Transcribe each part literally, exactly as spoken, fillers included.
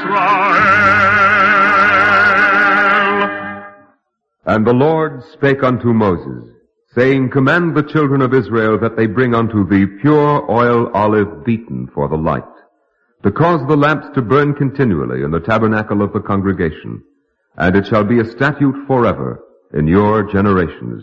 And the Lord spake unto Moses, saying, Command the children of Israel that they bring unto thee pure oil olive beaten for the light, to cause the lamps to burn continually in the tabernacle of the congregation, and it shall be a statute forever in your generations.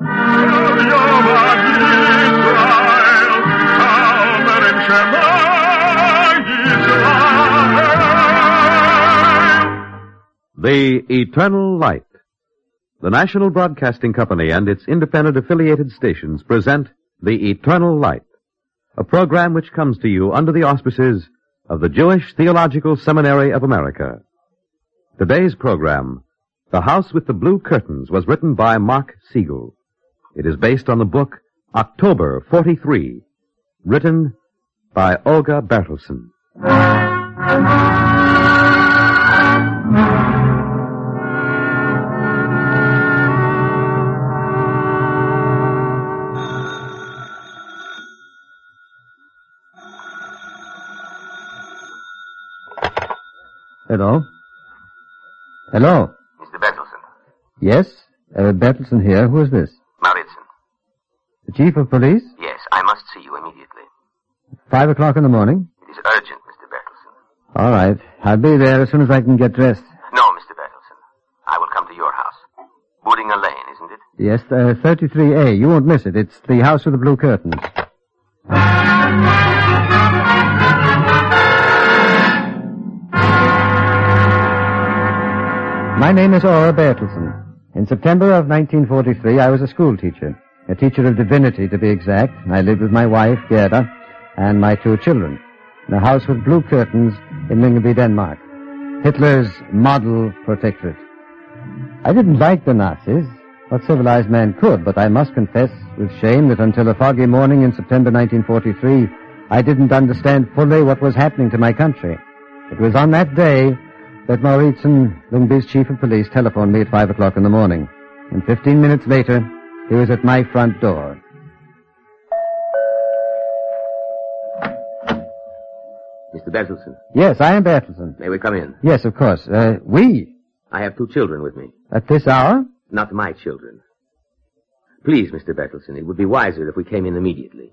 The Eternal Light. The National Broadcasting Company and its independent affiliated stations present The Eternal Light, a program which comes to you under the auspices of the Jewish Theological Seminary of America. Today's program, The House with the Blue Curtains, was written by Mark Siegel. It is based on the book October forty-three, written by Olga Bertelsen. Hello? Hello? Mister Bertelsen. Yes? Uh, Bertelsen here. Who is this? Mauritsen. The chief of police? Yes, I must see you immediately. Five o'clock in the morning? It is urgent, Mister Bertelsen. All right. I'll be there as soon as I can get dressed. No, Mister Bertelsen. I will come to your house. Boodinger Lane, isn't it? Yes, uh, thirty-three A. You won't miss it. It's the house with the blue curtains. My name is Ora Bertelsen. In September of nineteen forty-three, I was a school teacher, a teacher of divinity to be exact. I lived with my wife, Gerda, and my two children in a house with blue curtains in Lyngby, Denmark, Hitler's model protectorate. I didn't like the Nazis, what civilized man could, but I must confess with shame that until a foggy morning in September nineteen forty-three, I didn't understand fully what was happening to my country. It was on that day that Mauritsen, Lyngby's chief of police, telephoned me at five o'clock in the morning. And fifteen minutes later, he was at my front door. Mister Bertelsen. Yes, I am Bertelsen. May we come in? Yes, of course. Uh, we? I have two children with me. At this hour? Not my children. Please, Mister Bertelsen, it would be wiser if we came in immediately.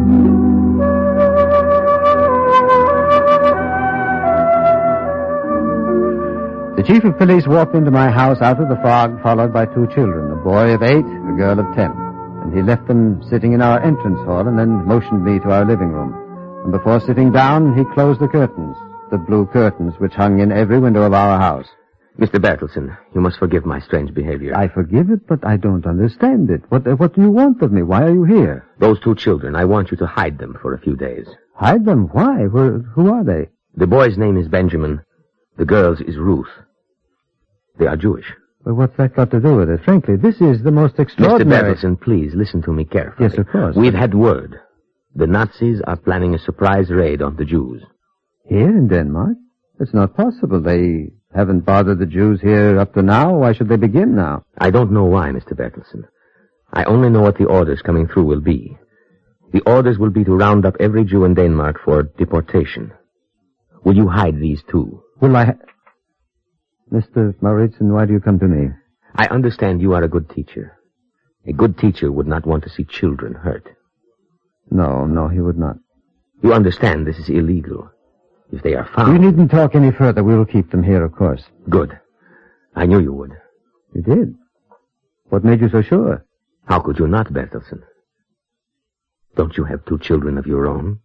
The chief of police walked into my house out of the fog, followed by two children, a boy of eight, a girl of ten. And he left them sitting in our entrance hall and then motioned me to our living room. And before sitting down, he closed the curtains, the blue curtains which hung in every window of our house. Mister Bertelsen, you must forgive my strange behavior. I forgive it, but I don't understand it. What, uh, what do you want of me? Why are you here? Those two children, I want you to hide them for a few days. Hide them? Why? Where, who are they? The boy's name is Benjamin. The girl's is Ruth. They are Jewish. Well, what's that got to do with it? Frankly, this is the most extraordinary... Mister Bertelsen, please, listen to me carefully. Yes, of course. We've had word. The Nazis are planning a surprise raid on the Jews. Here in Denmark? It's not possible. They haven't bothered the Jews here up to now. Why should they begin now? I don't know why, Mister Bertelsen. I only know what the orders coming through will be. The orders will be to round up every Jew in Denmark for deportation. Will you hide these two? Will I... Ha- Mister Mauritsen, why do you come to me? I understand you are a good teacher. A good teacher would not want to see children hurt. No, no, he would not. You understand this is illegal. If they are found... You needn't talk any further. We will keep them here, of course. Good. I knew you would. You did? What made you so sure? How could you not, Bertelsen? Don't you have two children of your own?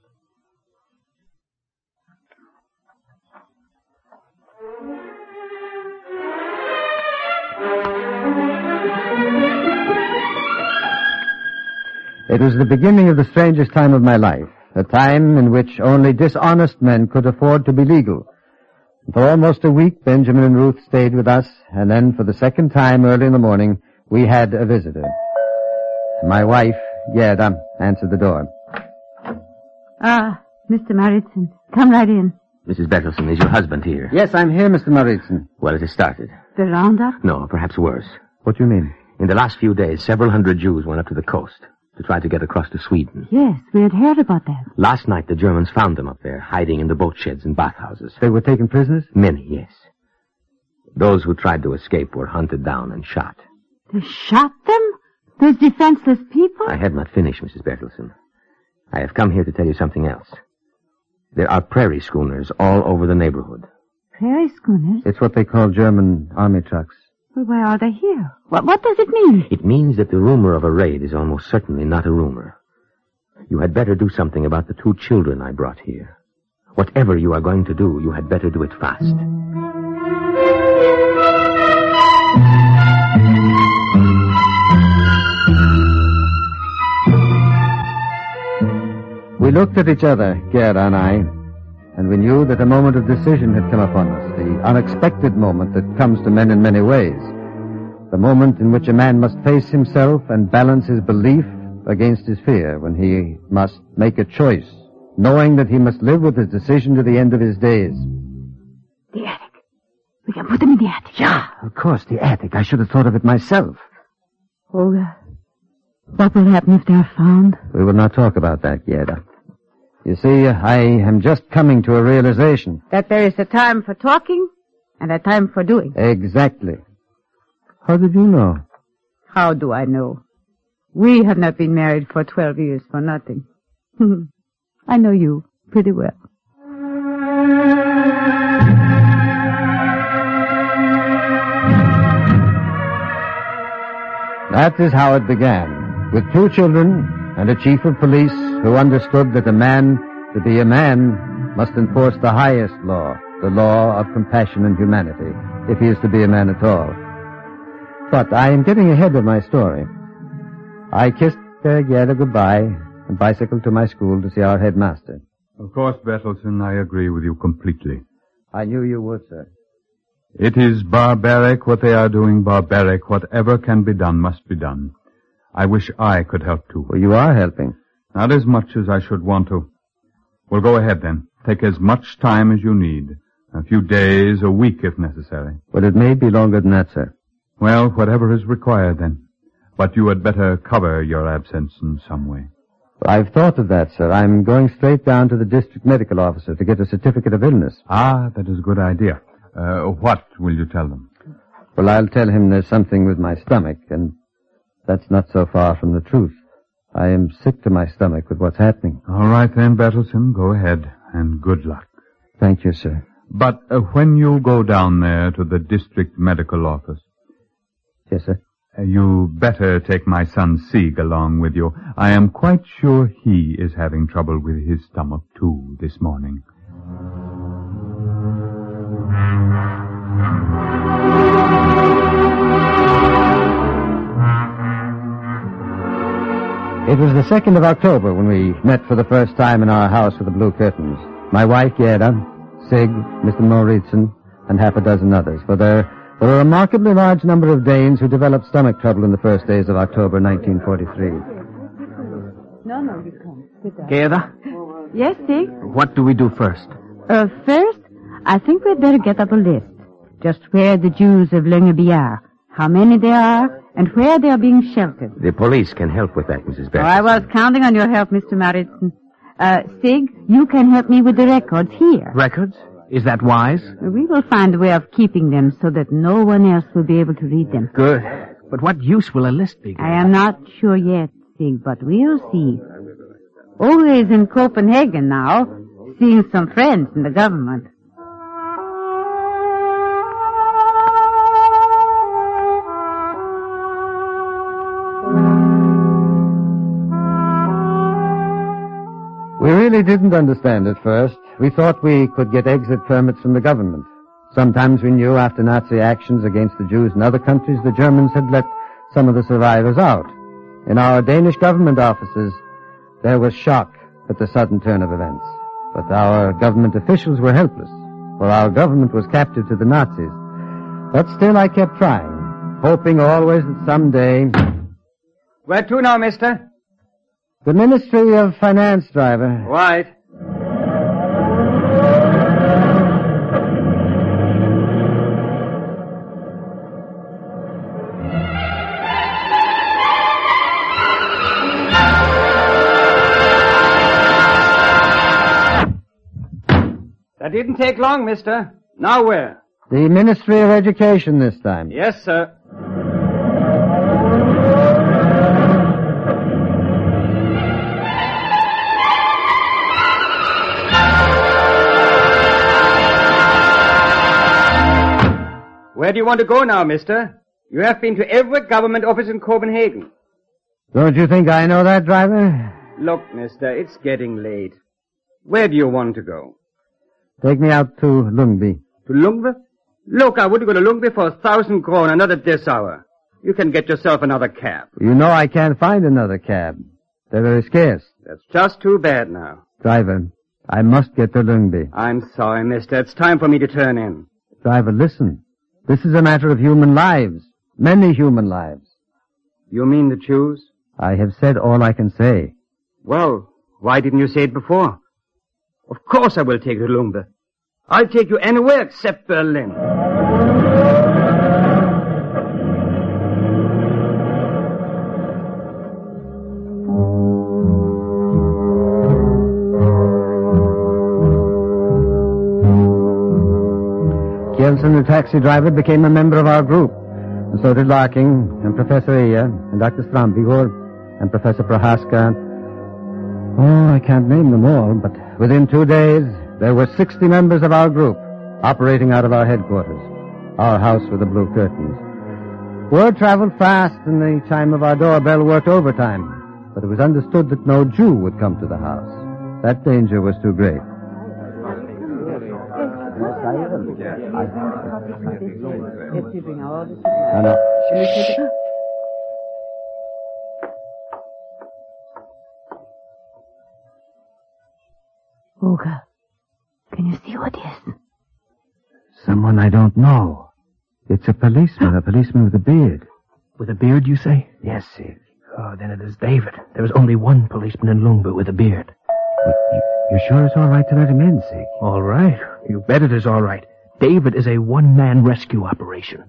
It was the beginning of the strangest time of my life, a time in which only dishonest men could afford to be legal. For almost a week, Benjamin and Ruth stayed with us, and then for the second time early in the morning, we had a visitor. My wife, Gerda, answered the door. Ah, Mister Mauritsen, come right in. Missus Bertelsen, is your husband here? Yes, I'm here, Mister Mauritsen. Well, it has started. The roundup? No, perhaps worse. What do you mean? In the last few days, several hundred Jews went up to the coast. to try to get across to Sweden. Yes, we had heard about that. Last night, the Germans found them up there, hiding in the boat sheds and bathhouses. They were taken prisoners? Many, yes. Those who tried to escape were hunted down and shot. They shot them? Those defenseless people? I have not finished, Missus Bertelsen. I have come here to tell you something else. There are prairie schooners all over the neighborhood. Prairie schooners? It's what they call German army trucks. Well, why are they here? What, what does it mean? It means that the rumor of a raid is almost certainly not a rumor. You had better do something about the two children I brought here. Whatever you are going to do, you had better do it fast. We looked at each other, Gerda and I, and we knew that a moment of decision had come upon us, the unexpected moment that comes to men in many ways. The moment in which a man must face himself and balance his belief against his fear, when he must make a choice, knowing that he must live with his decision to the end of his days. The attic. We can put them in the attic. Yeah, of course, the attic. I should have thought of it myself. Oh, uh, what will happen if they are found? We will not talk about that, Gerda. You see, I am just coming to a realization. That there is a time for talking and a time for doing. Exactly. How did you know? How do I know? We have not been married for twelve years for nothing. I know you pretty well. That is how it began, with two children and a chief of police who understood that a man, to be a man, must enforce the highest law, the law of compassion and humanity, if he is to be a man at all. But I am getting ahead of my story. I kissed uh, Gerda goodbye and bicycled to my school to see our headmaster. Of course, Bertelsen, I agree with you completely. I knew you would, sir. It is barbaric what they are doing, barbaric. Whatever can be done must be done. I wish I could help too. Well, you are helping. Not as much as I should want to. Well, go ahead then. Take as much time as you need. A few days, a week if necessary. But it may be longer than that, sir. Well, whatever is required then. But you had better cover your absence in some way. I've thought of that, sir. I'm going straight down to the district medical officer to get a certificate of illness. Ah, that is a good idea. Uh, what will you tell them? Well, I'll tell him there's something with my stomach, and that's not so far from the truth. I am sick to my stomach with what's happening. All right then, Bertelsen, go ahead, and good luck. Thank you, sir. But uh, when you go down there to the district medical office... Yes, sir? Uh, you better take my son Sieg along with you. I am quite sure he is having trouble with his stomach, too, this morning. It was the second of October when we met for the first time in our house with the blue curtains. My wife, Gerda, Sig, Mister Moritzen, and half a dozen others. For there were a remarkably large number of Danes who developed stomach trouble in the first days of October nineteen forty-three. No, no, you can't. Sit down. Gerda, Yes, Sig? what do we do first? Uh, first, I think we'd better get up a list. Just where the Jews of Lengeby are, how many there are, and where they are being sheltered. The police can help with that, Missus Oh, Bertelsen. I was counting on your help, Mister Maritzen. Uh, Sig, you can help me with the records here. Records? Is that wise? We will find a way of keeping them so that no one else will be able to read them. Good. But what use will a list be? I am not sure yet, Sig, but we'll see. Ole is in Copenhagen now, seeing some friends in the government. We really didn't understand at first. We thought we could get exit permits from the government. Sometimes we knew after Nazi actions against the Jews in other countries, the Germans had let some of the survivors out. In our Danish government offices, there was shock at the sudden turn of events. But our government officials were helpless, for our government was captive to the Nazis. But still I kept trying, hoping always that someday... Where to now, mister? The Ministry of Finance, driver. Right. That didn't take long, mister. Now where? The Ministry of Education this time. Yes, sir. Where do you want to go now, mister? You have been to every government office in Copenhagen. Don't you think I know that, driver? Look, mister, it's getting late. Where do you want to go? Take me out to Lungby. To Lungby? Look, I wouldn't go to Lungby for a thousand kroner, not at this hour. You can get yourself another cab. You know I can't find another cab. They're very scarce. That's just too bad now. Driver, I must get to Lungby. I'm sorry, mister. It's time for me to turn in. Driver, listen. This is a matter of human lives. Many human lives. You mean the Jews? I have said all I can say. Well, why didn't you say it before? Of course I will take you to Lungby. I'll take you anywhere except Berlin. Kjelsen, the taxi driver, became a member of our group. And so did Larking, and Professor Eya, and Doctor Strambigor, and Professor Prohaska. Oh, I can't name them all, but within two days, there were sixty members of our group operating out of our headquarters, our house with the blue curtains. Word traveled fast, and the chime of our doorbell worked overtime, but it was understood that no Jew would come to the house. That danger was too great. No, no. Olga, can you see what is? Someone I don't know. It's a policeman, a policeman with a beard. With a beard, you say? Yes, sir. Oh, then it is David. There is only one policeman in Lungby with a beard. You, you, you sure it's all right to let him in, Sig? All right. You bet it is all right. David is a one-man rescue operation.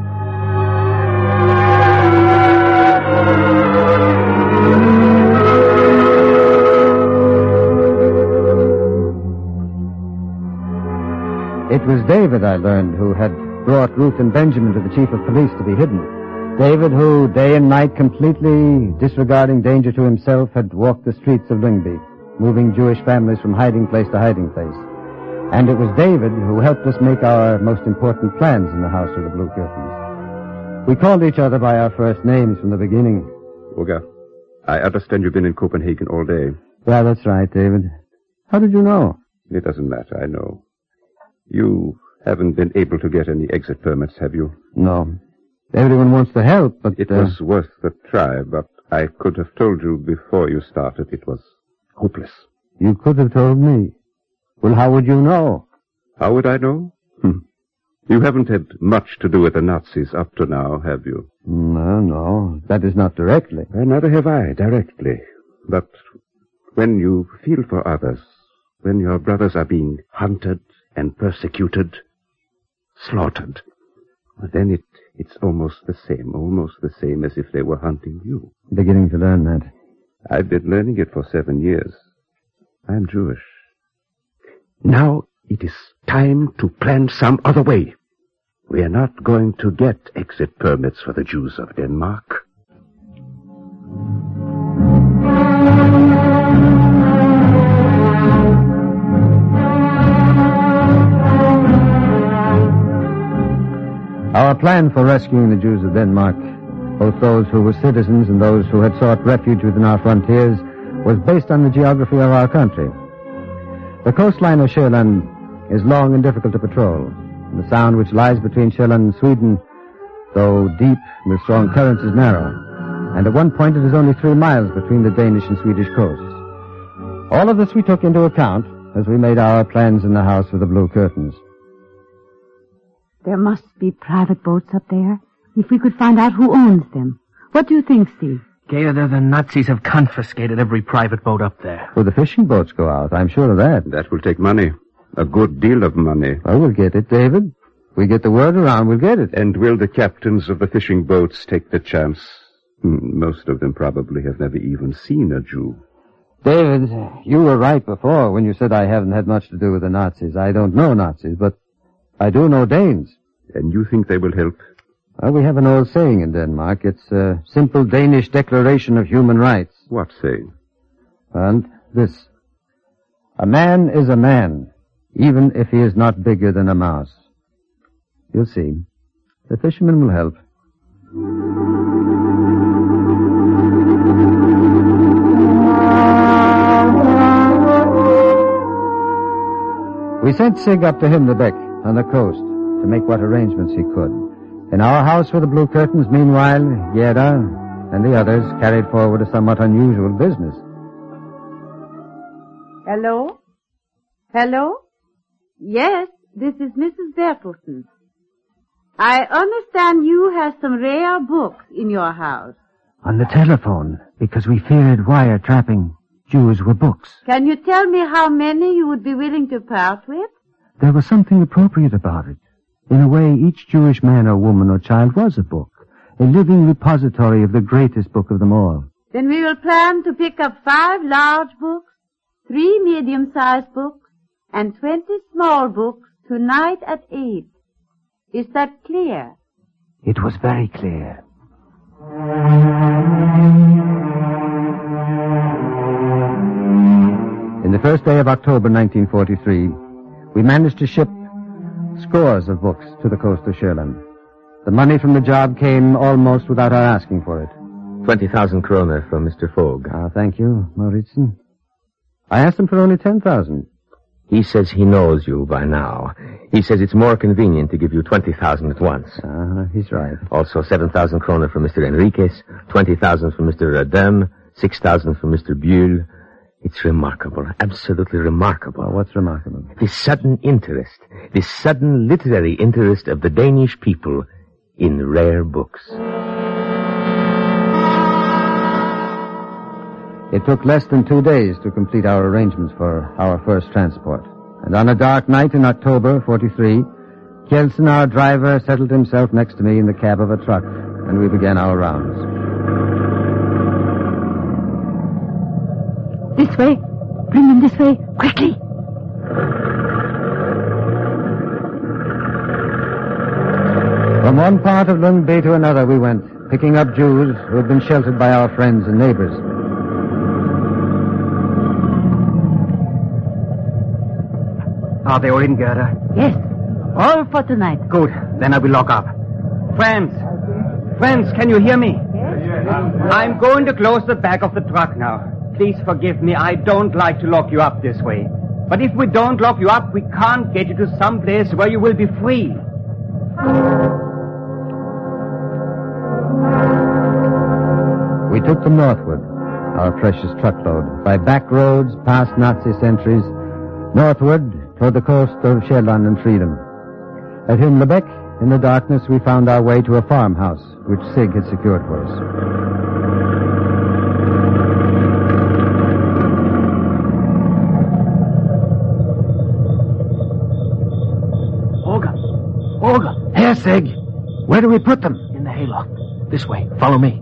It was David, I learned, who had brought Ruth and Benjamin to the chief of police to be hidden. David, who day and night, completely disregarding danger to himself, had walked the streets of Lyngby, moving Jewish families from hiding place to hiding place. And it was David who helped us make our most important plans in the House of the Blue Curtains. We called each other by our first names from the beginning. Olga, I understand you've been in Copenhagen all day. Yeah, that's right, David. How did you know? It doesn't matter, I know. You haven't been able to get any exit permits, have you? No. Everyone wants to help, but... It uh... was worth the try, but I could have told you before you started it was hopeless. You could have told me. Well, how would you know? How would I know? Hm. You haven't had much to do with the Nazis up to now, have you? No, no. That is not directly. Uh, neither have I, directly. But when you feel for others, when your brothers are being hunted and persecuted, slaughtered, well, then it, it's almost the same, almost the same as if they were hunting you. Beginning to learn that. I've been learning it for seven years. I'm Jewish. Now it is time to plan some other way. We are not going to get exit permits for the Jews of Denmark. Our plan for rescuing the Jews of Denmark, both those who were citizens and those who had sought refuge within our frontiers, was based on the geography of our country. The coastline of Sjælland is long and difficult to patrol. The sound which lies between Sjælland and Sweden, though deep with strong currents, is narrow. And at one point it is only three miles between the Danish and Swedish coasts. All of this we took into account as we made our plans in the House with the Blue Curtains. There must be private boats up there. If we could find out who owns them. What do you think, Steve? Gator, the Nazis have confiscated every private boat up there. Well, the fishing boats go out. I'm sure of that. That will take money. A good deal of money. Well, we'll get it, David. We get the word around, we'll get it. And will the captains of the fishing boats take the chance? Hmm, most of them probably have never even seen a Jew. David, you were right before when you said I haven't had much to do with the Nazis. I don't know Nazis, but I do know Danes. And you think they will help? Well, we have an old saying in Denmark. It's a simple Danish declaration of human rights. What saying? And this. A man is a man, even if he is not bigger than a mouse. You'll see. The fisherman will help. We sent Sig up to Himmelbeck on the coast to make what arrangements he could. In our house with the blue curtains, meanwhile, Gerda and the others carried forward a somewhat unusual business. Hello? Hello? Yes, this is Missus Bertelsen. I understand you have some rare books in your house. On the telephone, because we feared wiretapping. Jews were books. Can you tell me how many you would be willing to part with? There was something appropriate about it. In a way, each Jewish man or woman or child was a book, a living repository of the greatest book of them all. Then we will plan to pick up five large books, three medium-sized books, and twenty small books tonight at eight. Is that clear? It was very clear. In the first day of October nineteen forty-three, we managed to ship scores of books to the coast of Shetland. The money from the job came almost without our asking for it. Twenty thousand kroner from Mister Fogg. Ah, thank you, Mauritsen. I asked him for only ten thousand. He says he knows you by now. He says it's more convenient to give you twenty thousand at once. Ah, uh, he's right. Also seven thousand kroner from Mister Enriquez, twenty thousand from Mister Radem, six thousand from Mister Buell. It's remarkable, absolutely remarkable. Well, what's remarkable? This sudden interest, this sudden literary interest of the Danish people in rare books. It took less than two days to complete our arrangements for our first transport. And on a dark night in October, forty-three, Kjeldsen, our driver, settled himself next to me in the cab of a truck, and we began our rounds. This way. Bring them this way. Quickly. From one part of Lundby to another we went, picking up Jews who had been sheltered by our friends and neighbors. Are they all in, Gerda? Yes. All for tonight. Good. Then I will lock up. Friends. Friends, can you hear me? Yes. I'm going to close the back of the truck now. Please forgive me. I don't like to lock you up this way. But if we don't lock you up, we can't get you to some place where you will be free. We took them northward, our precious truckload, by back roads, past Nazi sentries, northward toward the coast of Shetland and freedom. At Himmelbeck, in the darkness, we found our way to a farmhouse, which Sig had secured for us. Olga! Here, Sig. Where do we put them? In the hayloft. This way. Follow me.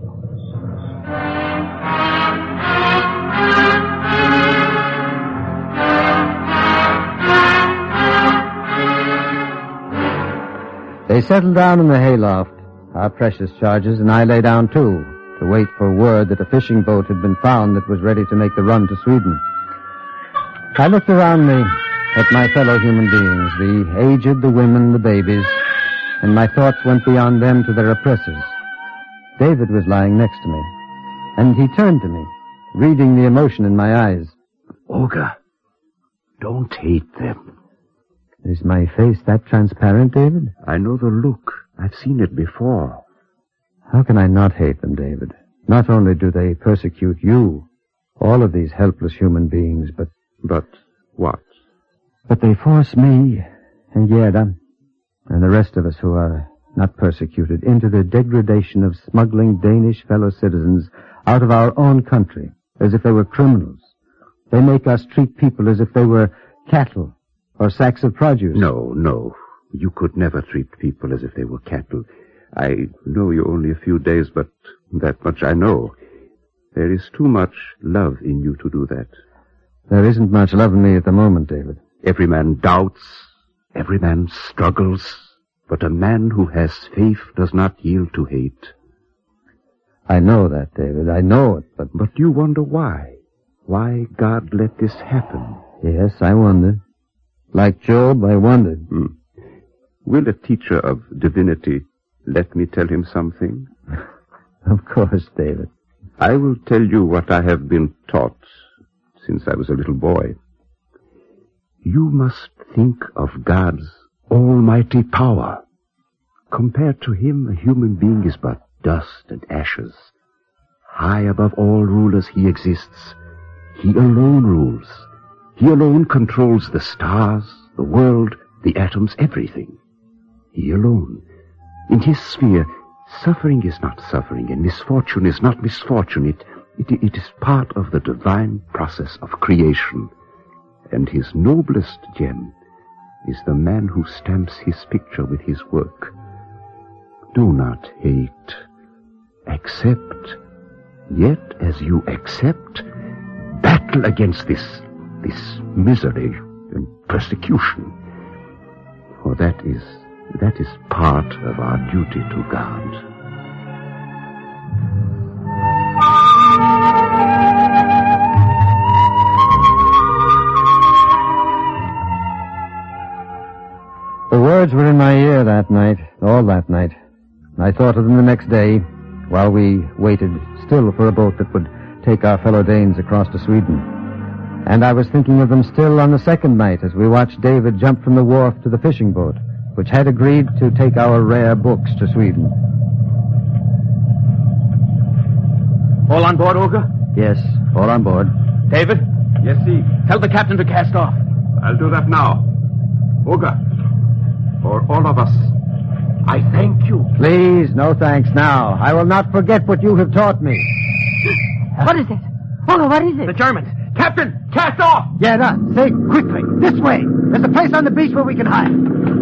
They settled down in the hayloft, our precious charges, and I lay down too, to wait for word that a fishing boat had been found that was ready to make the run to Sweden. I looked around me at my fellow human beings, the aged, the women, the babies, and my thoughts went beyond them to their oppressors. David was lying next to me, and he turned to me, reading the emotion in my eyes. Olga, don't hate them. Is my face that transparent, David? I know the look. I've seen it before. How can I not hate them, David? Not only do they persecute you, all of these helpless human beings, but... But what? But they force me, and Gerda, and the rest of us who are not persecuted, into the degradation of smuggling Danish fellow citizens out of our own country, as if they were criminals. They make us treat people as if they were cattle or sacks of produce. No, no. You could never treat people as if they were cattle. I know you only a few days, but that much I know. There is too much love in you to do that. There isn't much love in me at the moment, David. Every man doubts, every man struggles, but a man who has faith does not yield to hate. I know that, David. I know it, but... But you wonder why. Why God let this happen. Yes, I wonder. Like Job, I wondered. Hmm. Will a teacher of divinity let me tell him something? Of course, David. I will tell you what I have been taught since I was a little boy. You must think of God's almighty power. Compared to him, a human being is but dust and ashes. High above all rulers he exists. He alone rules. He alone controls the stars, the world, the atoms, everything. He alone. In his sphere, suffering is not suffering, and misfortune is not misfortune. It, it, it is part of the divine process of creation. And his noblest gem is the man who stamps his picture with his work. Do not hate. Accept. Yet, as you accept, battle against this, this misery and persecution. For that is, that is part of our duty to God. The words were in my ear that night, all that night. I thought of them the next day, while we waited still for a boat that would take our fellow Danes across to Sweden. And I was thinking of them still on the second night as we watched David jump from the wharf to the fishing boat, which had agreed to take our rare books to Sweden. All on board, Olga? Yes, all on board. David? Yes, see. Tell the captain to cast off. I'll do that now. Olga, for all of us, I thank you. Please, no thanks now. I will not forget what you have taught me. What is it? Olga, what is it? The Germans. Captain, cast off! Gerda, say quickly. This way. There's a place on the beach where we can hide.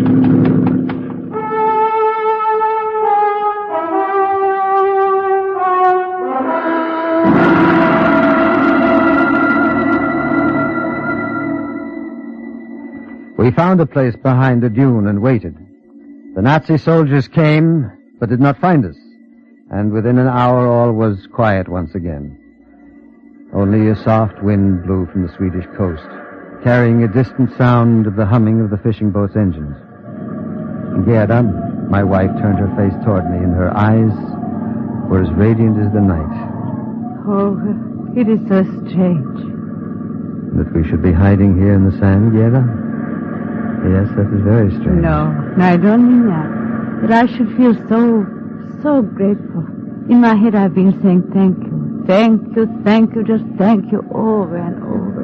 We found a place behind a dune and waited. The Nazi soldiers came, but did not find us. And within an hour all was quiet once again. Only a soft wind blew from the Swedish coast, carrying a distant sound of the humming of the fishing boat's engines. Gerda, my wife, turned her face toward me, and her eyes were as radiant as the night. Oh, it is so strange. That we should be hiding here in the sand, Gerda? Yes, that is very strange. No, no, I don't mean that. But I should feel so, so grateful. In my head I've been saying thank you. Thank you, thank you, just thank you over and over.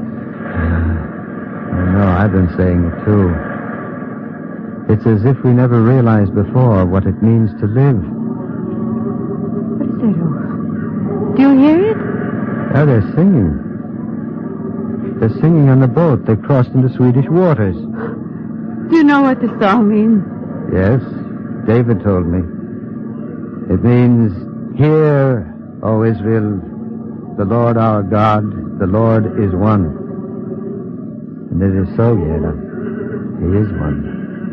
I know, I've been saying it too. It's as if we never realized before what it means to live. What is that, Olga? Do you hear it? Oh, they're singing. They're singing on the boat. They crossed into Swedish waters. Do you know what the song means? Yes, David told me. It means, "Hear, O Israel, the Lord our God, the Lord is one." And it is so, Gerda. He is one.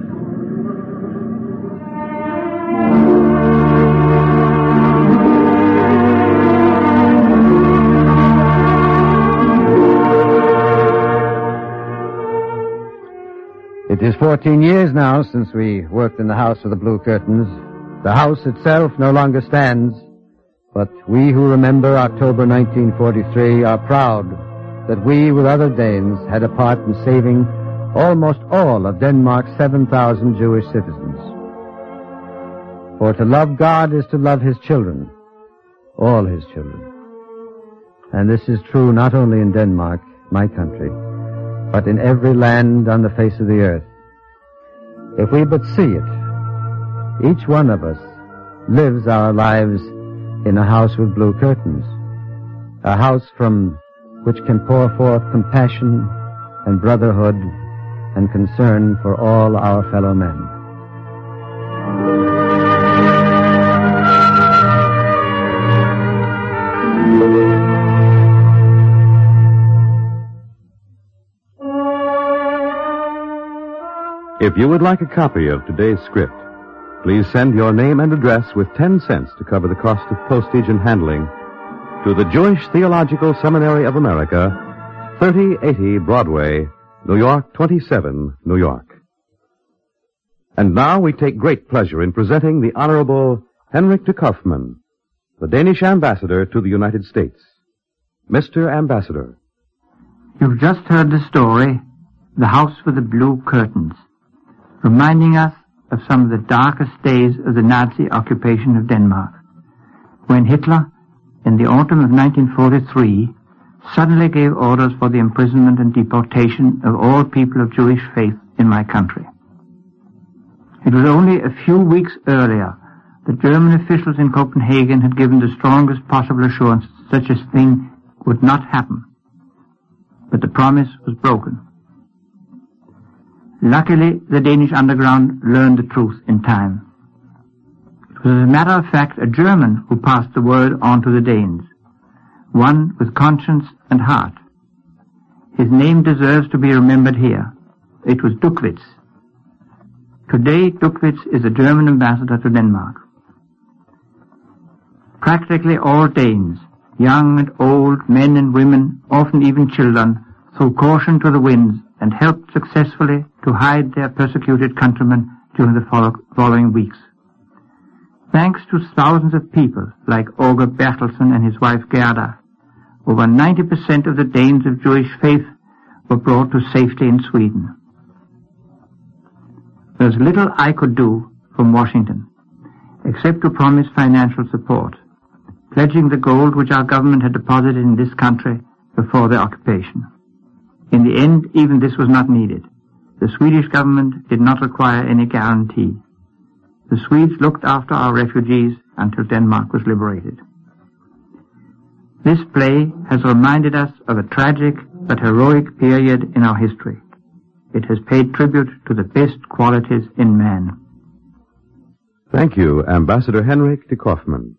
It is fourteen years now since we worked in the House of the Blue Curtains. The house itself no longer stands, but we who remember October nineteen forty-three are proud that we, with other Danes, had a part in saving almost all of Denmark's seven thousand Jewish citizens. For to love God is to love his children, all his children. And this is true not only in Denmark, my country, but in every land on the face of the earth. If we but see it, each one of us lives our lives in a house with blue curtains, a house from which can pour forth compassion and brotherhood and concern for all our fellow men. If you would like a copy of today's script, please send your name and address with ten cents to cover the cost of postage and handling to the Jewish Theological Seminary of America, thirty eighty Broadway, New York twenty-seven, New York. And now we take great pleasure in presenting the Honorable Henrik de Kaufmann, the Danish ambassador to the United States. Mister Ambassador. You've just heard the story, The House with the Blue Curtains, reminding us of some of the darkest days of the Nazi occupation of Denmark, when Hitler, in the autumn of nineteen forty-three, suddenly gave orders for the imprisonment and deportation of all people of Jewish faith in my country. It was only a few weeks earlier that German officials in Copenhagen had given the strongest possible assurance that such a thing would not happen. But the promise was broken. Luckily, the Danish underground learned the truth in time. It was, as a matter of fact, a German who passed the word on to the Danes, one with conscience and heart. His name deserves to be remembered here. It was Duckwitz. Today, Duckwitz is a German ambassador to Denmark. Practically all Danes, young and old, men and women, often even children, threw caution to the winds and helped successfully to hide their persecuted countrymen during the follow- following weeks. Thanks to thousands of people like Åge Bertelsen and his wife Gerda, over ninety percent of the Danes of Jewish faith were brought to safety in Sweden. There's little I could do from Washington, except to promise financial support, pledging the gold which our government had deposited in this country before the occupation. In the end, even this was not needed. The Swedish government did not require any guarantee. The Swedes looked after our refugees until Denmark was liberated. This play has reminded us of a tragic but heroic period in our history. It has paid tribute to the best qualities in man. Thank you, Ambassador Henrik de Kaufmann.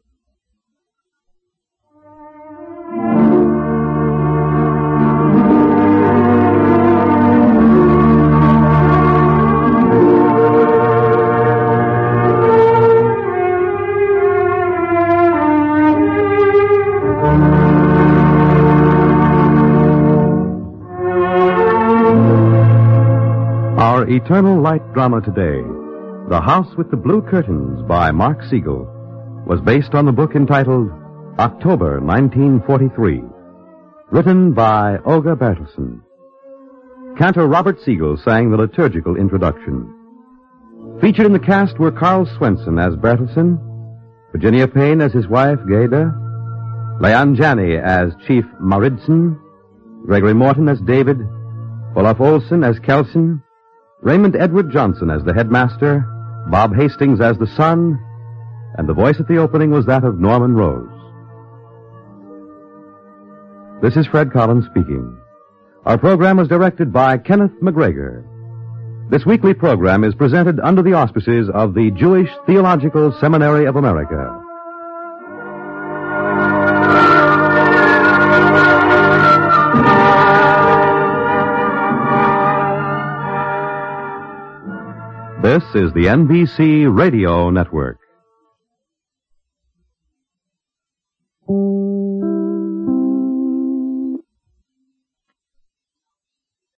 Our Eternal Light drama today, The House with the Blue Curtains by Mark Siegel, was based on the book entitled October nineteen forty-three, written by Åge Bertelsen. Cantor Robert Siegel sang the liturgical introduction. Featured in the cast were Carl Swenson as Bertelsen, Virginia Payne as his wife Gerda, Leon Janney as Chief Maridsen, Gregory Morton as David, Olaf Olsen as Kelsen, Raymond Edward Johnson as the headmaster, Bob Hastings as the son, and the voice at the opening was that of Norman Rose. This is Fred Collins speaking. Our program was directed by Kenneth McGregor. This weekly program is presented under the auspices of the Jewish Theological Seminary of America. This is the N B C Radio Network.